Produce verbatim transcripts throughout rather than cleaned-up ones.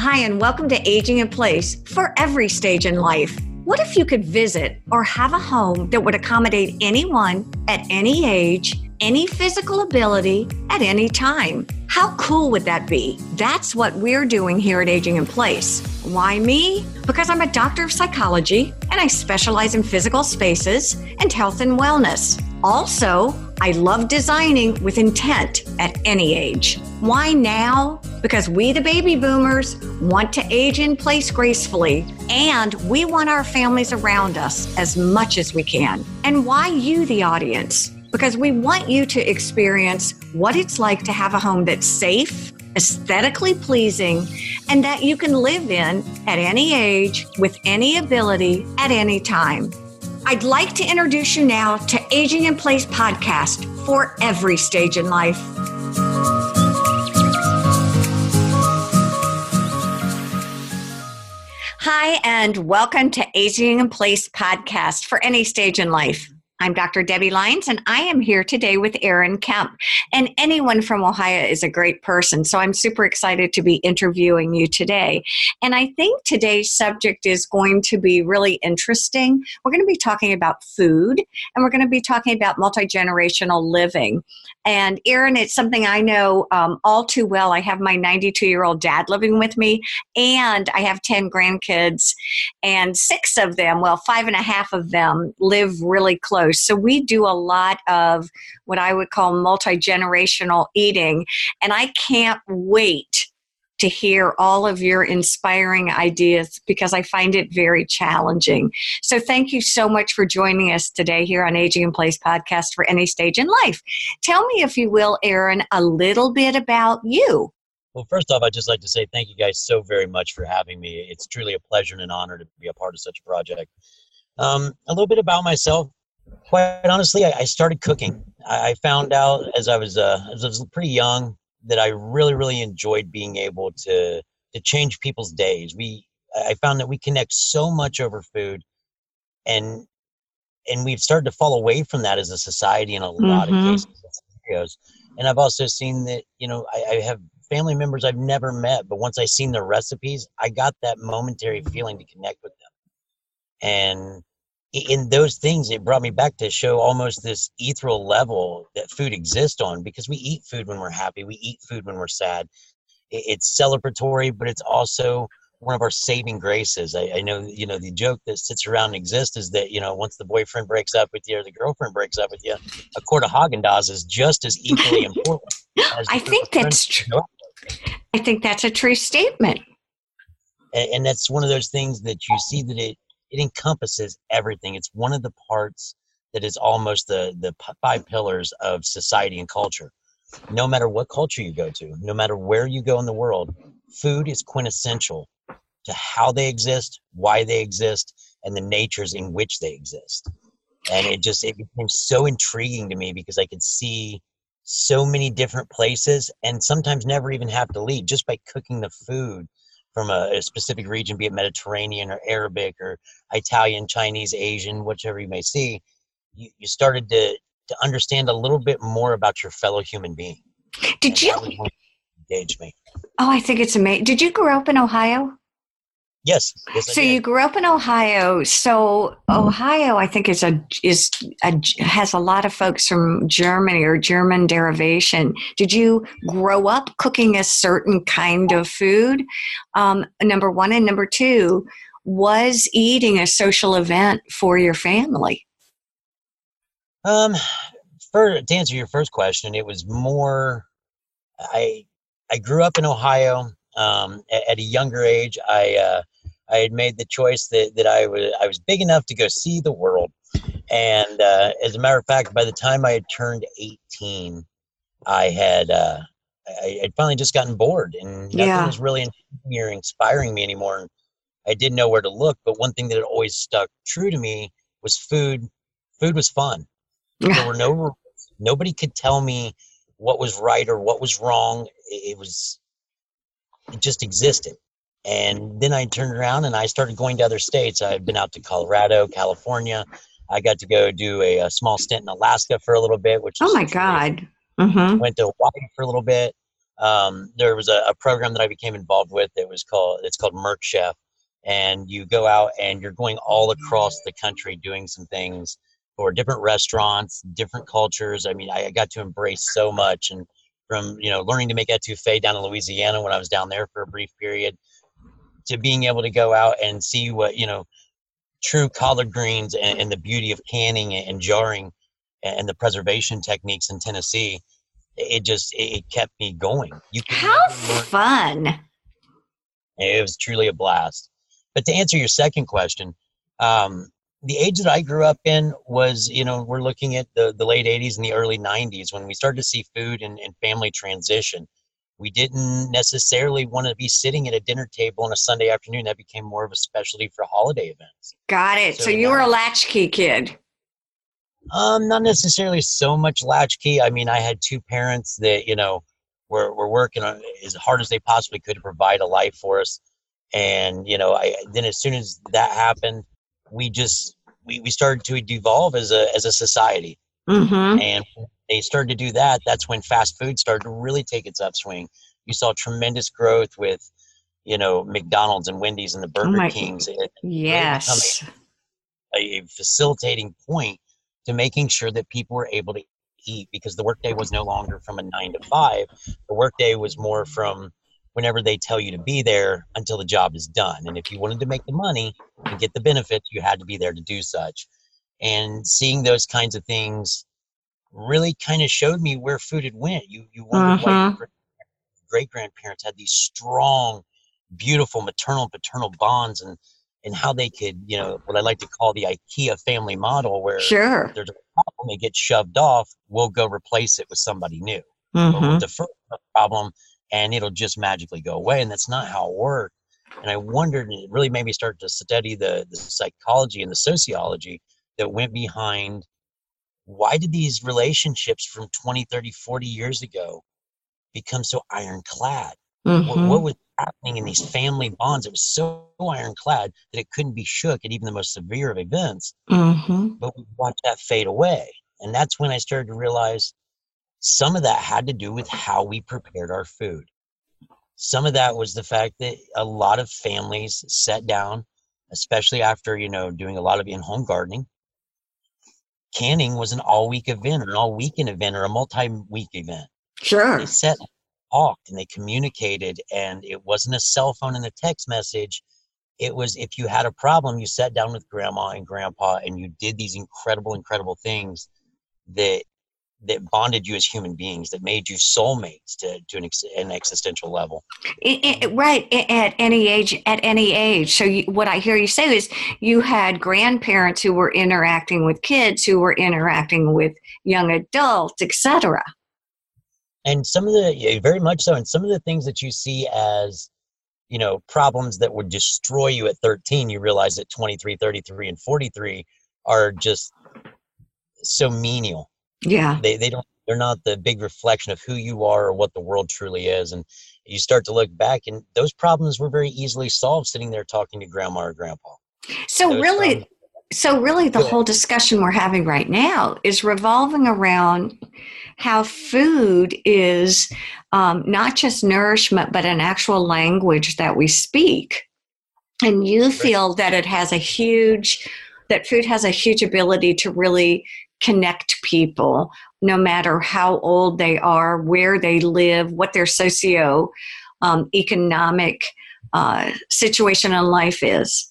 Hi, and welcome to Aging in Place for every stage in life. What if you could visit or have a home that would accommodate anyone at any age, any physical ability, at any time? How cool would that be? That's what we're doing here at Aging in Place. Why me? Because I'm a doctor of psychology and I specialize in physical spaces and health and wellness. Also, I love designing with intent at any age. Why now? Because we, the baby boomers, want to age in place gracefully, and we want our families around us as much as we can. And why you, the audience? Because we want you to experience what it's like to have a home that's safe, aesthetically pleasing, and that you can live in at any age, with any ability, at any time. I'd like to introduce you now to Aging in Place podcast for every stage in life. Hi, and welcome to Aging in Place podcast for any stage in life. I'm Doctor Debbie Lyons, and I am here today with Erin Kemp. And anyone from Ohio is a great person, so I'm super excited to be interviewing you today. And I think today's subject is going to be really interesting. We're going to be talking about food, and we're going to be talking about multi-generational living. And Erin, it's something I know um, all too well. I have my ninety-two-year-old dad living with me, and I have ten grandkids, and six of them, well, five and a half of them live really close. So we do a lot of what I would call multi-generational eating, and I can't wait to hear all of your inspiring ideas because I find it very challenging. So thank you so much for joining us today here on Aging in Place podcast for any stage in life. Tell me, if you will, Erin, a little bit about you. Well, first off, I'd just like to say thank you guys so very much for having me. It's truly a pleasure and an honor to be a part of such a project. Um, a little bit about myself. Quite honestly, I, I started cooking. I, I found out as I was uh, as I was pretty young that I really, really enjoyed being able to to change people's days. We I found that we connect so much over food, and and we've started to fall away from that as a society in a lot Mm-hmm. of cases and scenarios. And I've also seen that, you know, I, I have family members I've never met, but once I seen their recipes, I got that momentary feeling to connect with them. And in those things, it brought me back to show almost this ethereal level that food exists on, because we eat food when we're happy. We eat food when we're sad. It's celebratory, but it's also one of our saving graces. I, I know, you know, the joke that sits around and exists is that, you know, once the boyfriend breaks up with you or the girlfriend breaks up with you, a quart of Haagen-Dazs is just as equally important. As I think that's true. I think that's a true statement. And, and that's one of those things that you see that it, It encompasses everything. It's one of the parts that is almost the, the five pillars of society and culture. No matter what culture you go to, no matter where you go in the world, food is quintessential to how they exist, why they exist, and the natures in which they exist. And it just, it became so intriguing to me because I could see so many different places and sometimes never even have to leave just by cooking the food from a, a specific region, be it Mediterranean or Arabic or Italian, Chinese, Asian, whichever you may see, you, you started to, to understand a little bit more about your fellow human being. Did and you? That was what engaged me. Oh, I think it's amazing. Did you grow up in Ohio? Yes. yes So I did. you grew up in Ohio. So Ohio, I think, is a is a, has a lot of folks from Germany or German derivation. Did you grow up cooking a certain kind of food? Um, number one, and number two, was eating a social event for your family? Um, for to answer your first question, it was more. I I grew up in Ohio. Um, at, at a younger age, I. Uh, I had made the choice that, that I was I was big enough to go see the world. And uh, as a matter of fact, by the time I had turned eighteen, I had uh, I had finally just gotten bored and nothing Yeah. was really intriguing or inspiring me anymore. And I didn't know where to look. But one thing that had always stuck true to me was food. Food was fun. There were no rules. Nobody could tell me what was right or what was wrong. It, it was it just existed. And then I turned around and I started going to other states. I've been out to Colorado, California. I got to go do a, a small stint in Alaska for a little bit, which Oh is my terrific. God. Mm-hmm. Went to Hawaii for a little bit. Um, there was a, a program that I became involved with. It was called, it's called Merc Chef. And you go out and you're going all across the country doing some things for different restaurants, different cultures. I mean, I got to embrace so much. And from, you know, learning to make etouffee down in Louisiana when I was down there for a brief period, to being able to go out and see what, you know, true collard greens and, and the beauty of canning and jarring and the preservation techniques in Tennessee, it just, it kept me going. You could How never learn. fun. It was truly a blast. But to answer your second question, um, the age that I grew up in was, you know, we're looking at the, the late eighties and the early nineties when we started to see food and, and family transition. We didn't necessarily want to be sitting at a dinner table on a Sunday afternoon. That became more of a specialty for holiday events. Got it. So, So you now- were a latchkey kid. Um, not necessarily so much latchkey. I mean, I had two parents that, you know, were, were working on as hard as they possibly could to provide a life for us. And, you know, I, then as soon as that happened, we just, we, we started to devolve as a, as a society. Mm-hmm. And when they started to do that, that's when fast food started to really take its upswing. You saw tremendous growth with, you know, McDonald's and Wendy's and the Burger my- Kings. It Yes. a, a facilitating point to making sure that people were able to eat, because the workday was no longer from a nine to five. The workday was more from whenever they tell you to be there until the job is done. And if you wanted to make the money and get the benefits, you had to be there to do such. And seeing those kinds of things really kind of showed me where food had went. You you wondered why Mhm. your great grandparents had these strong, beautiful maternal paternal bonds, and and how they could, you know, what I like to call the IKEA family model, where Sure. if there's a problem, it gets shoved off, we'll go replace it with somebody new, or Mm-hmm. with the first problem, and it'll just magically go away. And that's not how it worked. And I wondered, and it really made me start to study the, the psychology and the sociology that went behind why did these relationships from twenty, thirty, forty years ago become so ironclad? What, Mm-hmm. what was happening in these family bonds? It was so ironclad that it couldn't be shook at even the most severe of events. Mm-hmm. But we watched that fade away. And that's when I started to realize some of that had to do with how we prepared our food. Some of that was the fact that a lot of families sat down, especially after, you know, doing a lot of in-home gardening. Canning was an all-week event or an all-weekend event or a multi-week event. Sure. They sat and talked and they communicated, and it wasn't a cell phone and a text message. It was, if you had a problem, you sat down with grandma and grandpa and you did these incredible, incredible things that that bonded you as human beings, that made you soulmates to, to an, ex, an existential level. It, it, right. It, at any age, at any age. So you, what I hear you say is you had grandparents who were interacting with kids, who were interacting with young adults, et cetera. And some of the, yeah, very much so. And some of the things that you see as, you know, problems that would destroy you at thirteen, you realize at twenty-three, thirty-three, and forty-three are just so menial. Yeah. They they don't, they're not the big reflection of who you are or what the world truly is. And you start to look back, and those problems were very easily solved sitting there talking to grandma or grandpa. So Those really, problems- so really the Go ahead. whole discussion we're having right now is revolving around how food is um, not just nourishment, but an actual language that we speak. And you feel that it has a huge, that food has a huge ability to really connect people, no matter how old they are, where they live, what their socio um, economic uh, situation in life is.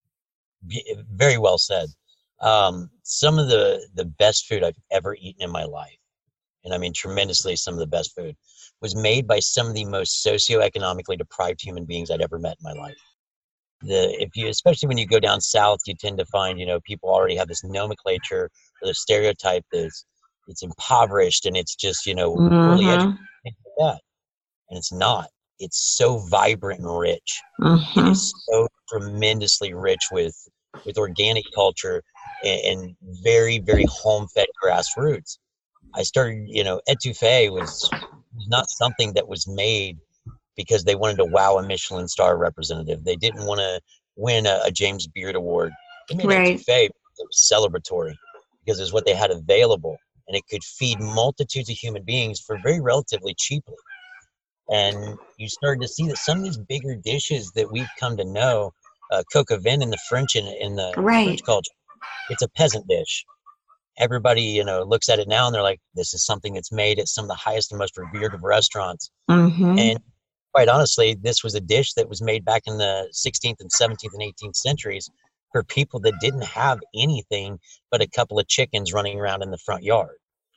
Very well said. Um, some of the, the best food I've ever eaten in my life, and I mean tremendously some of the best food, was made by some of the most socioeconomically deprived human beings I'd ever met in my life. The, if you, especially when you go down south, you tend to find, you know, people already have this nomenclature or the stereotype that's it's impoverished and it's just, you know, poorly Mhm. educated, things like that. And it's not. It's so vibrant and rich. It Mhm. is so tremendously rich with with organic culture and, and very, very home-fed grassroots. I started, you know, etouffee was, was not something that was made because they wanted to wow a Michelin star representative. They didn't want to win a, a James Beard Award. They made Right. etouffee because it was celebratory, because it's what they had available, and it could feed multitudes of human beings for very relatively cheaply. And you started to see that some of these bigger dishes that we've come to know, uh, coq au vin in the French in, in the Right. French culture, it's a peasant dish. Everybody, you know, looks at it now and they're like, this is something that's made at some of the highest and most revered of restaurants. Mm-hmm. And quite honestly, this was a dish that was made back in the sixteenth and seventeenth and eighteenth centuries for people that didn't have anything but a couple of chickens running around in the front yard.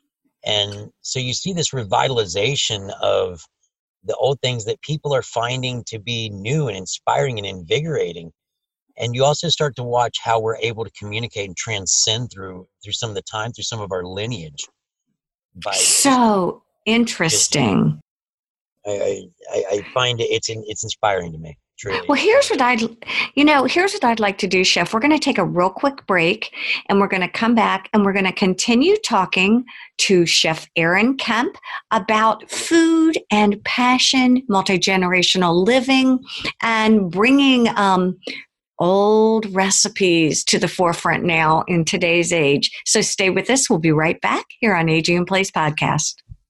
And so you see this revitalization of the old things that people are finding to be new and inspiring and invigorating. And you also start to watch how we're able to communicate and transcend through through some of the time, through some of our lineage. By so interesting. I, I, I find it it's it's inspiring to me. Truly. Well, here's what I'd, you know, here's what I'd like to do, Chef. We're going to take a real quick break, and we're going to come back, and we're going to continue talking to Chef Aaron Kemp about food and passion, multi-generational living, and bringing um, old recipes to the forefront now in today's age. So stay with us. We'll be right back here on Aging in Place podcast.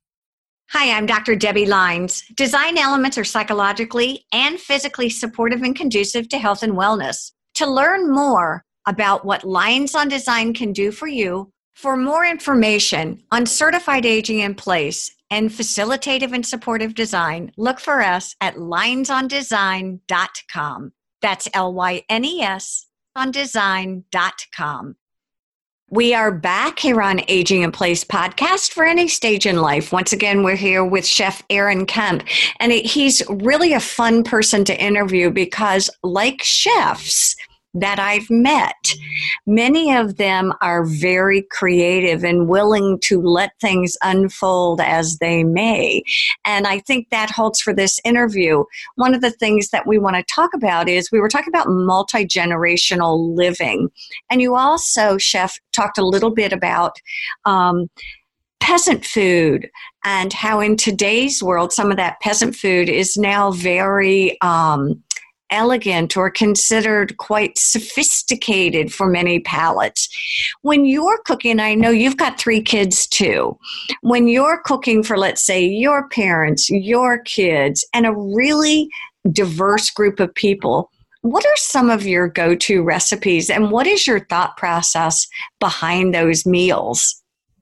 Hi, I'm Doctor Debbie Lines. Design elements are psychologically and physically supportive and conducive to health and wellness. To learn more about what Lines on Design can do for you, for more information on certified aging in place and facilitative and supportive design, look for us at lines on design dot com. That's L Y N E S on design dot com. We are back here on Aging in Place podcast for any stage in life. Once again, we're here with Chef Aaron Kemp, and he's really a fun person to interview because, like chefs that I've met, many of them are very creative and willing to let things unfold as they may. And I think that holds for this interview. One of the things that we want to talk about is we were talking about multi-generational living. And you also, Chef, talked a little bit about um, peasant food and how in today's world, some of that peasant food is now very um, elegant or considered quite sophisticated for many palates. When you're cooking, I know you've got three kids too. When you're cooking for, let's say, your parents, your kids, and a really diverse group of people, what are some of your go-to recipes and what is your thought process behind those meals?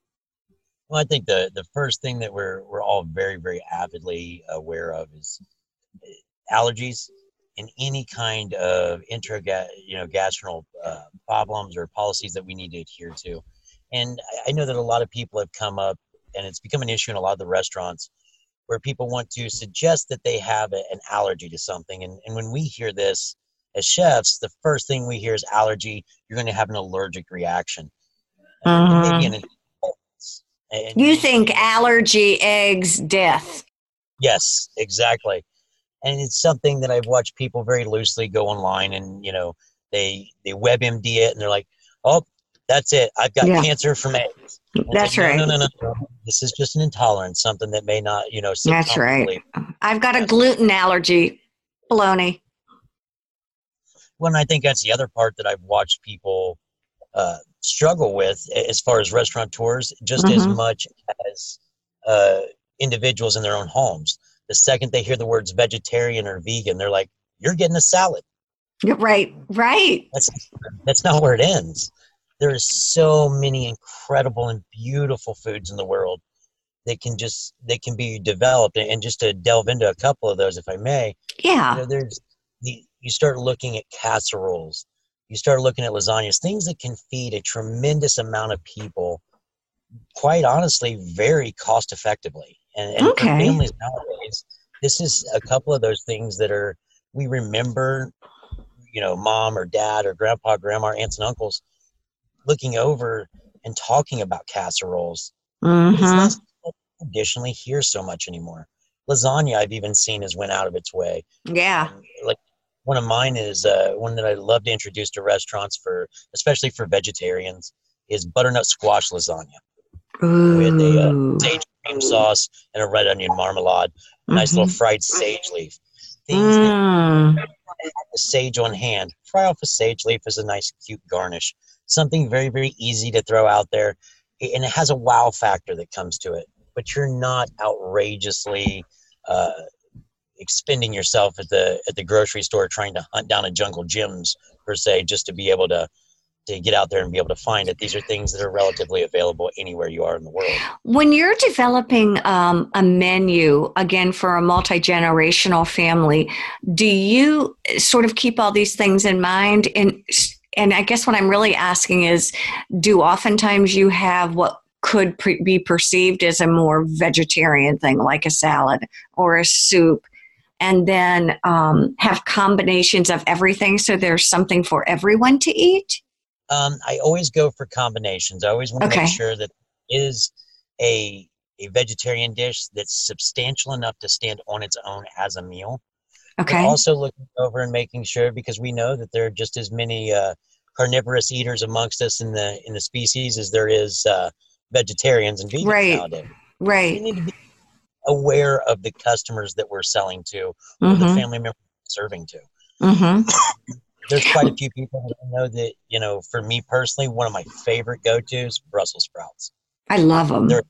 Well, I think the, the first thing that we're we're all very, very avidly aware of is allergies and any kind of intra you know gastrointestinal uh, problems or policies that we need to adhere to. And I, I know that a lot of people have come up, and it's become an issue in a lot of the restaurants where people want to suggest that they have a, an allergy to something. And, and when we hear this as chefs, the first thing we hear is allergy. You're going to have an allergic reaction. Mm-hmm. And maybe an and you think allergy eggs death? Yes, exactly. And it's something that I've watched people very loosely go online and, you know, they they WebMD it and they're like, oh, that's it. I've got yeah. cancer from eggs. That's like, right. No, no, no, no. This is just an intolerance, something that may not, you know, sit That's right. I've got a gluten allergy. Baloney. Well, I think that's the other part that I've watched people uh, struggle with as far as restaurateurs, just mm-hmm. as much as uh, individuals in their own homes. The second they hear the words vegetarian or vegan, they're like, you're getting a salad. Right, right. That's, that's not where it ends. There are so many incredible and beautiful foods in the world that can just, they can be developed. And just to delve into a couple of those, if I may. Yeah. You know, there's the, you start looking at casseroles. You start looking at lasagnas, things that can feed a tremendous amount of people, quite honestly, very cost effectively. And, and okay. for families nowadays, this is a couple of those things that are, we remember, you know, mom or dad or grandpa, grandma, aunts and uncles looking over and talking about casseroles. Mm-hmm. It's not traditionally here so much anymore. Lasagna, I've even seen, has went out of its way. Yeah. And like one of mine is uh, one that I love to introduce to restaurants for, especially for vegetarians, is butternut squash lasagna. Ooh. With a uh, sage cream sauce and a red onion marmalade, a mm-hmm. nice little fried sage leaf. Things mm. that have the sage on hand. Fry off a sage leaf as a nice, cute garnish. Something very, very easy to throw out there. And it has a wow factor that comes to it. But you're not outrageously uh, expending yourself at the at the grocery store trying to hunt down a jungle gyms per se, just to be able to to get out there and be able to find it. These are things that are relatively available anywhere you are in the world. When you're developing um, a menu, again, for a multi-generational family, do you sort of keep all these things in mind? And, and I guess what I'm really asking is, do oftentimes you have what could pre- be perceived as a more vegetarian thing, like a salad or a soup, and then um, have combinations of everything so there's something for everyone to eat? Um, I always go for combinations. I always want to Okay. make sure that it is a a vegetarian dish that's substantial enough to stand on its own as a meal. Okay. But also looking over and making sure, because we know that there are just as many uh, carnivorous eaters amongst us in the in the species as there is uh, vegetarians and vegans Right. nowadays. Right. We need to be aware of the customers that we're selling to, or Mm-hmm. the family members we're serving to. Mm-hmm. There's quite a few people that I know that, you know, for me personally, one of my favorite go-tos, Brussels sprouts. I love them. There's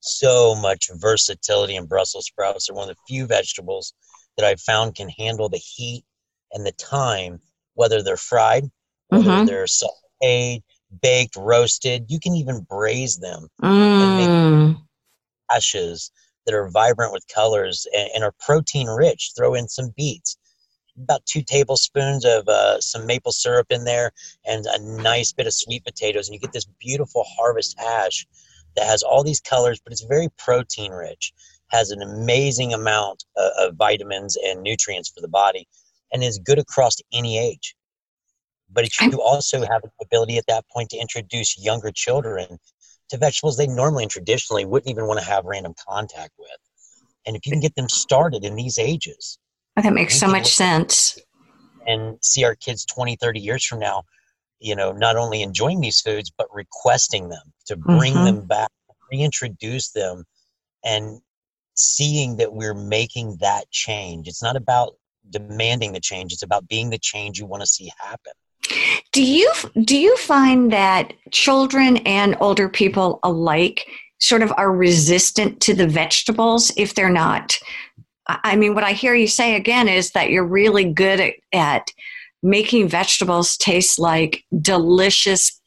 so much versatility in Brussels sprouts. They're one of the few vegetables that I've found can handle the heat and the time, whether they're fried, whether Mm-hmm. they're sauteed, baked, roasted. You can even braise them and make Mm. ashes that are vibrant with colors and, and are protein rich. Throw in some beets, about two tablespoons of uh, some maple syrup in there, and a nice bit of sweet potatoes, and you get this beautiful harvest hash that has all these colors, but it's very protein rich, has an amazing amount of, of vitamins and nutrients for the body, and is good across any age. But you also have the ability at that point to introduce younger children to vegetables they normally and traditionally wouldn't even want to have random contact with. And if you can get them started in these ages, That makes we so can much look sense. and see our kids twenty, thirty years from now, you know, not only enjoying these foods, but requesting them, to bring Mm-hmm. them back, reintroduce them, and seeing that we're making that change. It's not about demanding the change. It's about being the change you want to see happen. Do you do you find that children and older people alike sort of are resistant to the vegetables if they're not? I mean, what I hear you say again is that you're really good at, at making vegetables taste like delicious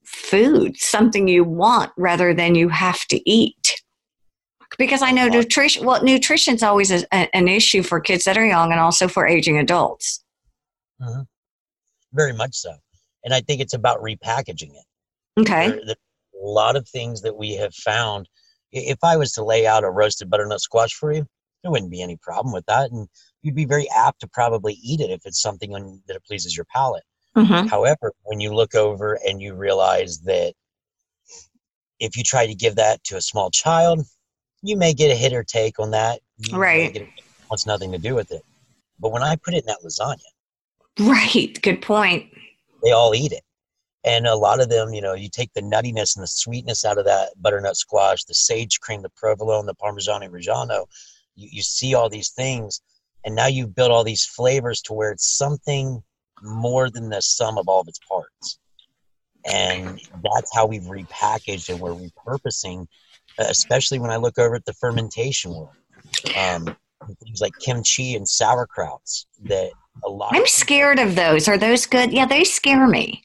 food, something you want rather than you have to eat. Because I know nutrition, well, nutrition's always a, a, an issue for kids that are young and also for aging adults. Mm-hmm. Very much so. And I think it's about repackaging it. Okay. There, there are a lot of things that we have found. If I was to lay out a roasted butternut squash for you, there wouldn't be any problem with that. And you'd be very apt to probably eat it if it's something on, that pleases your palate. Mm-hmm. However, when you look over and you realize that if you try to give that to a small child, you may get a hit or take on that. You Right. may get it wants nothing to do with it. But when I put it in that lasagna, Right. Good point. they all eat it. And a lot of them, you know, you take the nuttiness and the sweetness out of that butternut squash, the sage cream, the provolone, the Parmigiano Reggiano. You, you see all these things, and now you've built all these flavors to where it's something more than the sum of all of its parts. And that's how we've repackaged and we're repurposing, especially when I look over at the fermentation world. Um, things like kimchi and sauerkrauts that a lot I'm of scared of those. Are those good? Yeah, they scare me.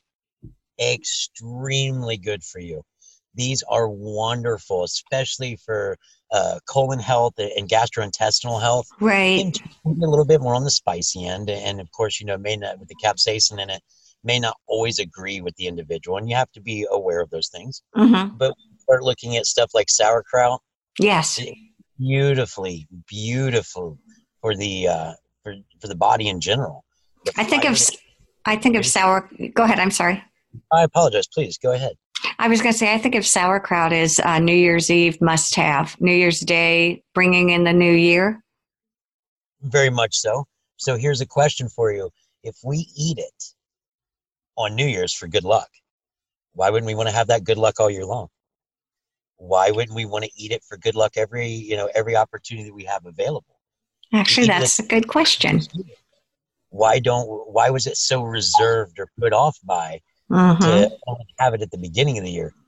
Extremely good for you. These are wonderful, especially for uh, colon health and gastrointestinal health. Right. Kimchi can be a little bit more on the spicy end, and of course, you know, may not, with the capsaicin in it, may not always agree with the individual, and you have to be aware of those things. Mm-hmm. But start looking at stuff like sauerkraut. Yes. Beautifully, beautiful for the uh, for for the body in general. The I think of fiber- I think of sour. Go ahead. I'm sorry. I apologize. Please go ahead. I was going to say I think of sauerkraut as uh, New Year's Eve must have. New Year's Day, bringing in the new year. Very much so. So here's a question for you: if we eat it on New Year's for good luck, why wouldn't we want to have that good luck all year long? Why wouldn't we want to eat it for good luck every, you know, every opportunity that we have available? Actually, Even that's if- a good question. Why don't, why was it so reserved or put off by Mm-hmm. to only have it at the beginning of the year?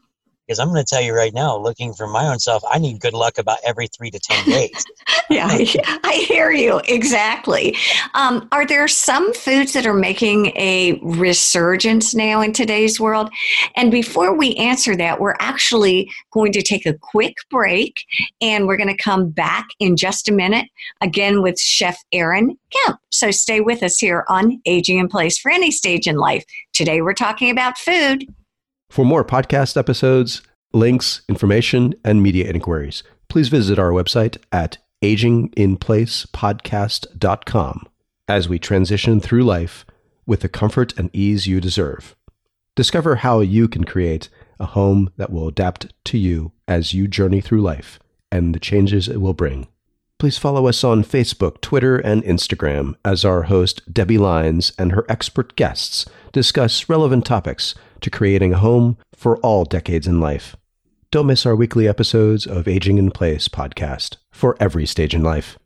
Because I'm going to tell you right now, looking for my own self, I need good luck about every three to ten days. Yeah, I, I hear you. Exactly. Um, are there some foods that are making a resurgence now in today's world? And before we answer that, we're actually going to take a quick break and we're going to come back in just a minute again with Chef Aaron Kemp. So stay with us here on Aging in Place for Any Stage in Life. Today we're talking about food. For more podcast episodes, links, information, and media inquiries, please visit our website at aging in place podcast dot com as we transition through life with the comfort and ease you deserve. Discover how you can create a home that will adapt to you as you journey through life and the changes it will bring. Please follow us on Facebook, Twitter, and Instagram as our host, Debbie Lyons, and her expert guests discuss relevant topics to creating a home for all decades in life. Don't miss our weekly episodes of Aging in Place podcast for every stage in life.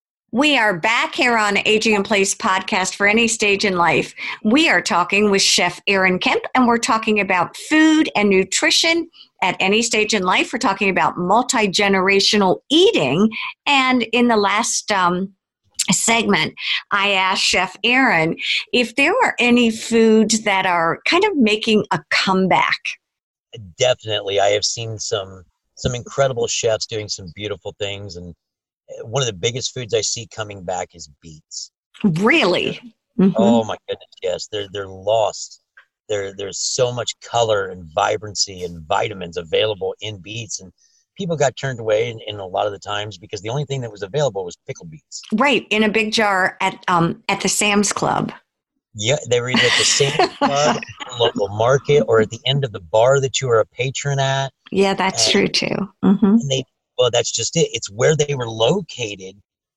We are back here on Aging in Place podcast for any stage in life. We are talking with Chef Aaron Kemp, and we're talking about food and nutrition at any stage in life. We're talking about multi-generational eating. And in the last um, segment, I asked Chef Aaron if there were any foods that are kind of making a comeback. Definitely. I have seen some some incredible chefs doing some beautiful things. And one of the biggest foods I see coming back is beets. Really? Mm-hmm. Oh my goodness, yes. They're they're lost. There there's so much color and vibrancy and vitamins available in beets, and people got turned away in, in a lot of the times because the only thing that was available was pickled beets. Right, in a big jar at um at the Sam's Club. Yeah, they were either at the same club, local market, or at the end of the bar that you were a patron at. Yeah, that's and, true too. Mm-hmm. And they well, that's just it. It's where they were located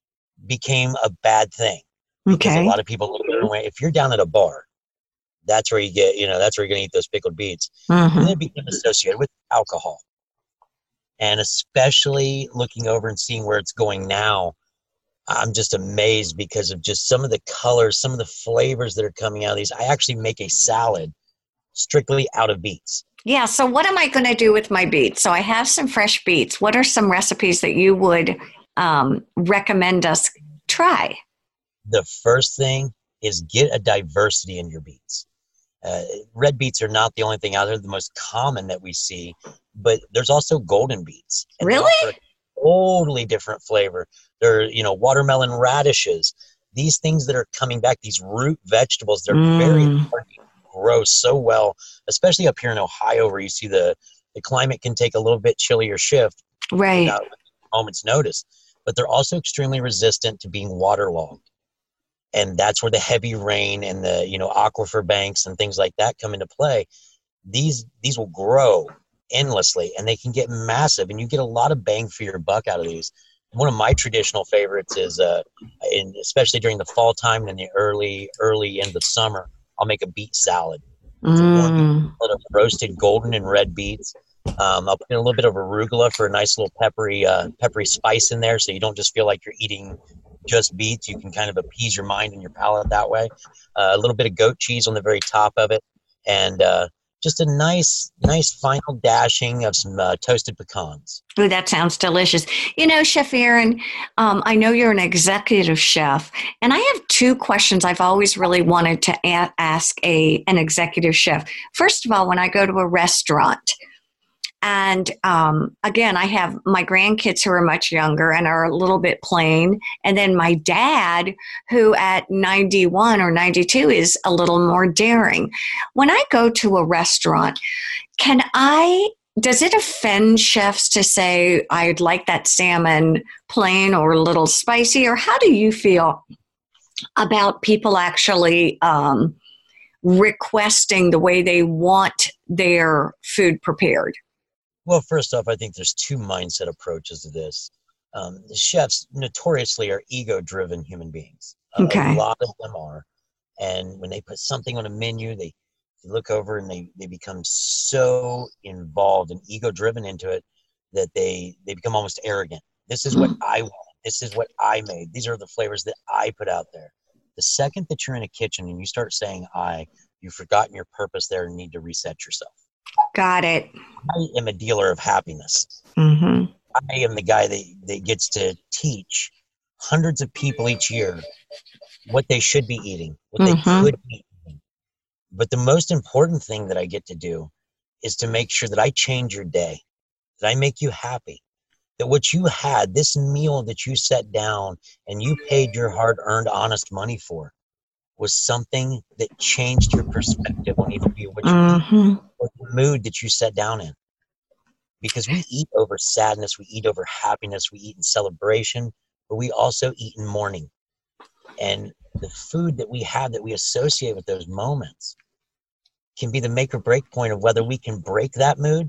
became a bad thing. Because Okay. a lot of people look their way. If you're down at a bar, that's where you get, you know, that's where you're going to eat those pickled beets. Mm-hmm. And it became associated with alcohol. And especially looking over and seeing where it's going now, I'm just amazed because of just some of the colors, some of the flavors that are coming out of these. I actually make a salad strictly out of beets. Yeah, so what am I going to do with my beets? So I have some fresh beets. What are some recipes that you would um, recommend us try? The first thing is get a diversity in your beets. Uh, red beets are not the only thing out there, the most common that we see, but there's also golden beets. And Really? they're a totally different flavor. They're, you know, watermelon radishes. These things that are coming back, these root vegetables, they're Mm. very hard to grow so well, especially up here in Ohio where you see the, the climate can take a little bit chillier shift Right. without a moment's notice. But they're also extremely resistant to being waterlogged. And that's where the heavy rain and the, you know, aquifer banks and things like that come into play. These these will grow endlessly and they can get massive, and you get a lot of bang for your buck out of these. One of my traditional favorites is, uh, in, especially during the fall time and the early early end of summer, I'll make a beet salad. It's a warm beet salad of roasted golden and red beets. Um, I'll put in a little bit of arugula for a nice little peppery uh, peppery spice in there, so you don't just feel like you're eating just beets. You can kind of appease your mind and your palate that way. Uh, a little bit of goat cheese on the very top of it, and uh, just a nice, nice final dashing of some uh, toasted pecans. Ooh, that sounds delicious. You know, Chef Aaron, um, I know you're an executive chef, and I have two questions I've always really wanted to a- ask a an executive chef. First of all, when I go to a restaurant, and um, again, I have my grandkids who are much younger and are a little bit plain. And then my dad, who at ninety-one or ninety-two is a little more daring. When I go to a restaurant, can I, does it offend chefs to say, I'd like that salmon plain or a little spicy? Or how do you feel about people actually um, requesting the way they want their food prepared? Well, first off, I think there's two mindset approaches to this. Um, the chefs notoriously are ego-driven human beings. Uh, Okay. A lot of them are. And when they put something on a menu, they, they look over and they, they become so involved and ego-driven into it that they, they become almost arrogant. This is what I want. This is what I made. These are the flavors that I put out there. The second that you're in a kitchen and you start saying I, you've forgotten your purpose there and need to reset yourself. Got it. I am a dealer of happiness. Mm-hmm. I am the guy that, that gets to teach hundreds of people each year what they should be eating, what Mm-hmm. they could be eating. But the most important thing that I get to do is to make sure that I change your day, that I make you happy, that what you had, this meal that you set down and you paid your hard-earned, honest money for, was something that changed your perspective on either what you Mm-hmm. eat or the mood that you set down in. Because we eat over sadness, we eat over happiness, we eat in celebration, but we also eat in mourning. And the food that we have that we associate with those moments can be the make or break point of whether we can break that mood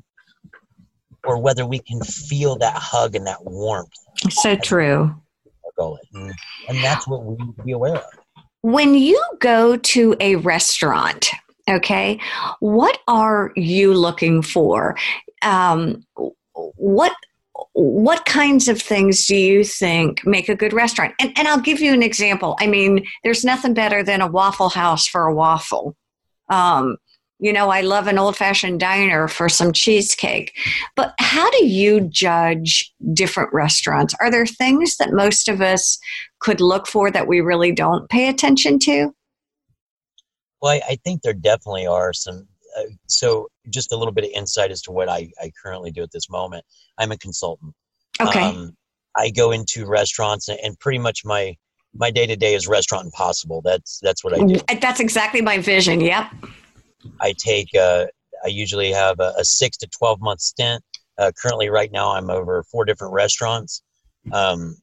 or whether we can feel that hug and that warmth. So true. And, and that's what we need to be aware of. When you go to a restaurant, okay, what are you looking for? Um, what what kinds of things do you think make a good restaurant? And, and I'll give you an example. I mean, there's nothing better than a Waffle House for a waffle. Um, you know, I love an old-fashioned diner for some cheesecake. But how do you judge different restaurants? Are there things that most of us could look for that we really don't pay attention to? Well, I, I think there definitely are some. Uh, so just a little bit of insight as to what I, I currently do at this moment. I'm a consultant. Okay. Um, I go into restaurants and, and pretty much my my day-to-day is Restaurant Impossible. That's that's what I do. That's exactly my vision. Yep. I take, uh, I usually have a, a six to twelve month stint. Uh, currently right now I'm over four different restaurants. Um,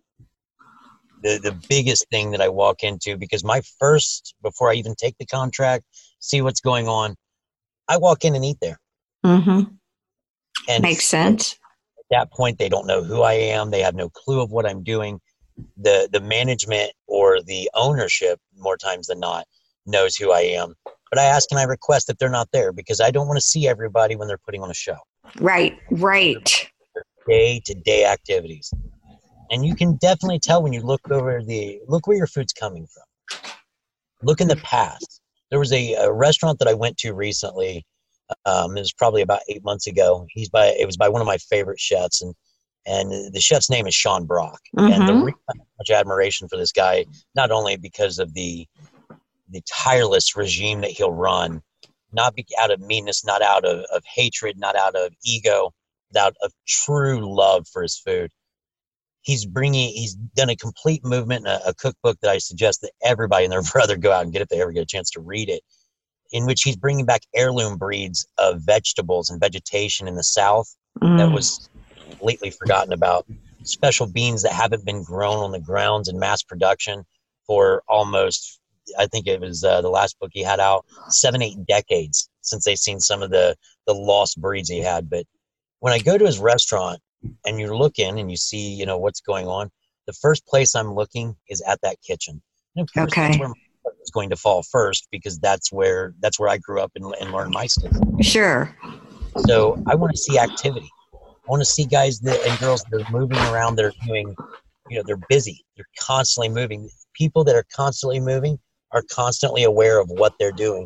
the, the biggest thing that I walk into, because my first, before I even take the contract, see what's going on, I walk in and eat there. Mm-hmm. And makes sense. At that point, they don't know who I am. They have no clue of what I'm doing. The, the management or the ownership, more times than not, knows who I am. But I ask and I request that they're not there because I don't want to see everybody when they're putting on a show. Right, right. Day-to-day activities. And you can definitely tell when you look over the, look where your food's coming from. Look in the past. There was a, a restaurant that I went to recently. Um, it was probably about eight months ago. He's by, it was by one of my favorite chefs. And, and the chef's name is Sean Brock. Mm-hmm. And the reason I have much admiration for this guy, not only because of the, the tireless regime that he'll run, not be out of meanness, not out of, of hatred, not out of ego, but out of true love for his food. He's bringing, he's done a complete movement, a, a cookbook that I suggest that everybody and their brother go out and get if they ever get a chance to read it, in which he's bringing back heirloom breeds of vegetables and vegetation in the South mm. that was completely forgotten about. Special beans that haven't been grown on the grounds in mass production for almost, I think it was uh, the last book he had out, seven, eight decades since they've seen some of the, the lost breeds he had. But when I go to his restaurant and you look in and you see, you know, what's going on, the first place I'm looking is at that kitchen. And of course, okay. that's where my heart is going to fall first because that's where, that's where I grew up and, and learned my skills. Sure. So I want to see activity. I want to see guys that, and girls that are moving around, that are doing, you know, they're busy. They're constantly moving. People that are constantly moving are constantly aware of what they're doing.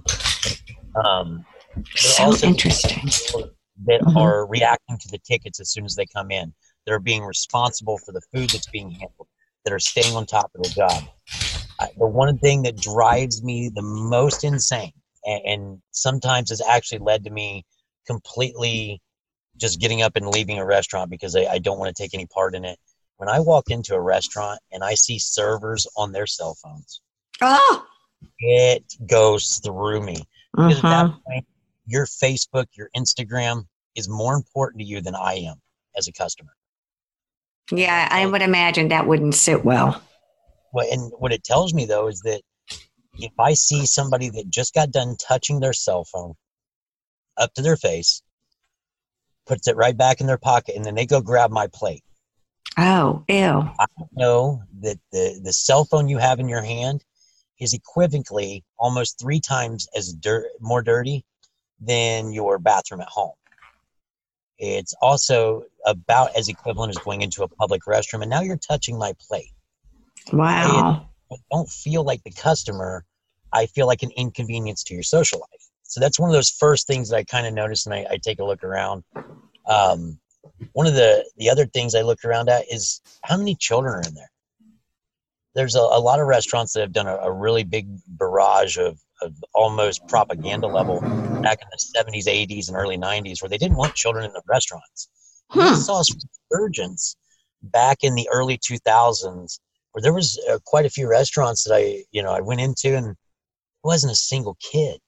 Um, so also interesting. That mm-hmm. are reacting to the tickets as soon as they come in. That are being responsible for the food that's being handled. That are staying on top of their job. I, the one thing that drives me the most insane, and, and sometimes has actually led to me completely just getting up and leaving a restaurant because I, I don't want to take any part in it. When I walk into a restaurant and I see servers on their cell phones, oh, it goes through me. Because mm-hmm. at that point, your Facebook, your Instagram is more important to you than I am as a customer. Yeah, I would imagine that wouldn't sit well. Well, and what it tells me, though, is that if I see somebody that just got done touching their cell phone up to their face, puts it right back in their pocket, and then they go grab my plate. Oh, ew. I know that the, the cell phone you have in your hand is equivocally almost three times as dirt, more dirty than your bathroom at home. It's also about as equivalent as going into a public restroom, and now you're touching my plate. Wow. I don't feel like the customer. I feel like an inconvenience to your social life. So that's one of those first things that I kind of notice, and I, I take a look around. Um, one of the, the other things I look around at is how many children are in there. There's a, a lot of restaurants that have done a, a really big barrage of, of almost propaganda level back in the seventies, eighties, and early nineties, where they didn't want children in the restaurants. Hmm. We saw a resurgence back in the early two thousands, where there was uh, quite a few restaurants that I, you know, I went into, and there wasn't a single kid.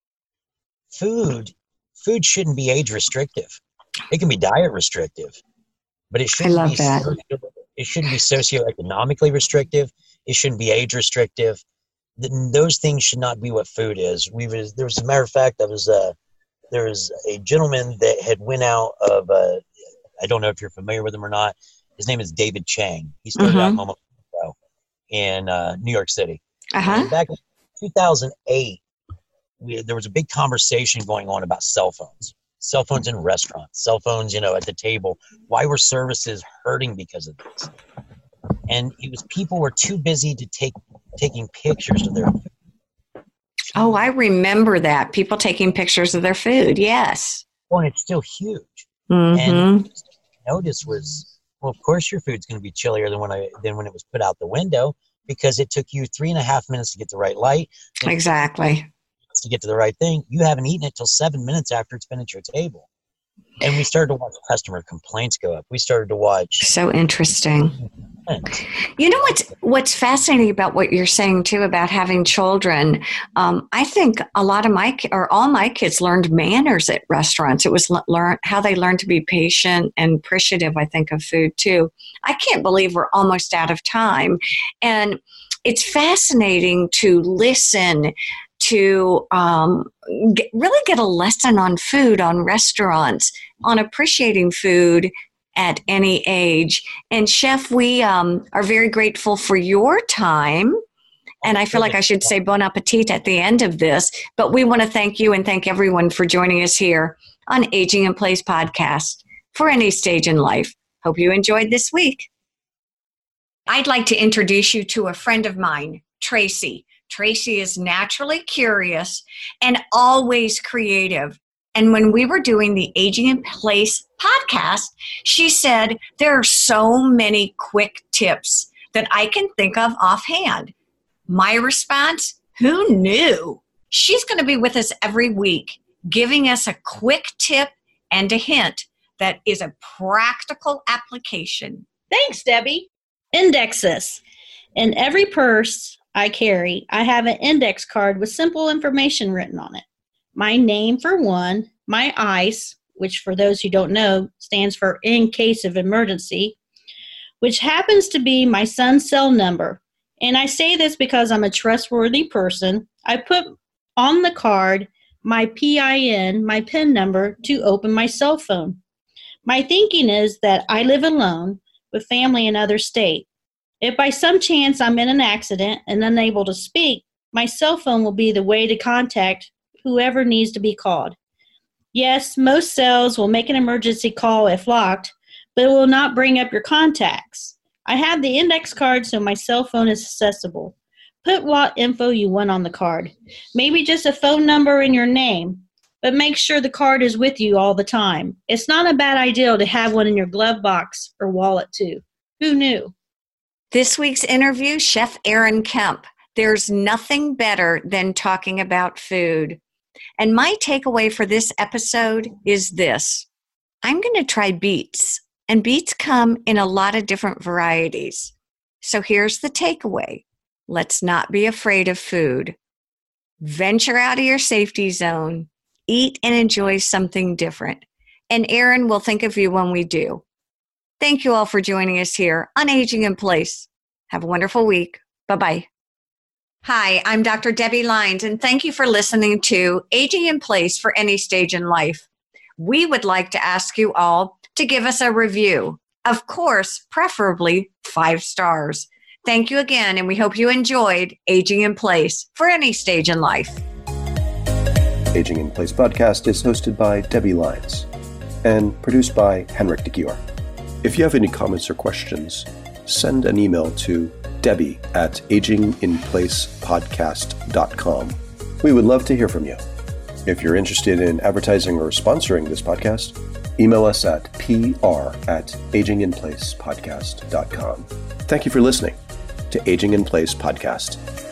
Food, food shouldn't be age restrictive. It can be diet restrictive, but it shouldn't I love be. That. Socio, it shouldn't be socioeconomically restrictive. It shouldn't be age restrictive. Those things should not be what food is. We was there was a matter of fact, I was uh, there was a gentleman that had went out of. Uh, I don't know if you're familiar with him or not. His name is David Chang. He started mm-hmm. out Momo in uh, New York City. Uh-huh. And back in two thousand eight, we, there was a big conversation going on about cell phones. Cell phones in restaurants, cell phones, you know, at the table. Why were services hurting because of this? And it was people were too busy to take taking pictures of their food. Oh, I remember that. People taking pictures of their food. Yes. Well, and it's still huge. Mm-hmm. And what I noticed was, well, of course your food's going to be chillier than when I than when it was put out the window, because it took you three and a half minutes to get the right light. Exactly. To get to the right thing. You haven't eaten it till seven minutes after it's been at your table. And we started to watch customer complaints go up. We started to watch. So interesting. You know what's what's fascinating about what you're saying too about having children? Um, I think a lot of my or all my kids learned manners at restaurants. It was learn how they learned to be patient and appreciative, I think, of food too. I can't believe we're almost out of time, and it's fascinating to listen to um, get, really get a lesson on food, on restaurants, on appreciating food at any age. And Chef, we um, are very grateful for your time. And I feel like I should say bon appetit at the end of this, but we want to thank you and thank everyone for joining us here on Aging in Place podcast for any stage in life. Hope you enjoyed this week. I'd like to introduce you to a friend of mine, Tracy. Tracy is naturally curious and always creative. And when we were doing the Aging in Place podcast, she said, there are so many quick tips that I can think of offhand. My response, who knew? She's going to be with us every week, giving us a quick tip and a hint that is a practical application. Thanks, Debbie. Index this. In every purse I carry, I have an index card with simple information written on it. My name for one, my I C E, which for those who don't know stands for in case of emergency, which happens to be my son's cell number. And I say this because I'm a trustworthy person. I put on the card my P I N, my PIN number, to open my cell phone. My thinking is that I live alone with family in another state. If by some chance I'm in an accident and unable to speak, my cell phone will be the way to contact whoever needs to be called. Yes, most cells will make an emergency call if locked, but it will not bring up your contacts. I have the index card so my cell phone is accessible. Put what info you want on the card. Maybe just a phone number and your name, but make sure the card is with you all the time. It's not a bad idea to have one in your glove box or wallet too. Who knew? This week's interview, Chef Aaron Kemp. There's nothing better than talking about food. And my takeaway for this episode is this. I'm going to try beets, and beets come in a lot of different varieties. So here's the takeaway. Let's not be afraid of food. Venture out of your safety zone. Eat and enjoy something different. And Aaron will think of you when we do. Thank you all for joining us here on Aging in Place. Have a wonderful week. Bye-bye. Hi, I'm Doctor Debbie Lines, and thank you for listening to Aging in Place for Any Stage in Life. We would like to ask you all to give us a review. Of course, preferably five stars. Thank you again, and we hope you enjoyed Aging in Place for Any Stage in Life. Aging in Place podcast is hosted by Debbie Lines and produced by Henrik de Gior. If you have any comments or questions, send an email to Debbie at aging in place podcast dot com. We would love to hear from you. If you're interested in advertising or sponsoring this podcast, email us at p r at aging in place podcast dot com. Thank you for listening to Aging in Place Podcast.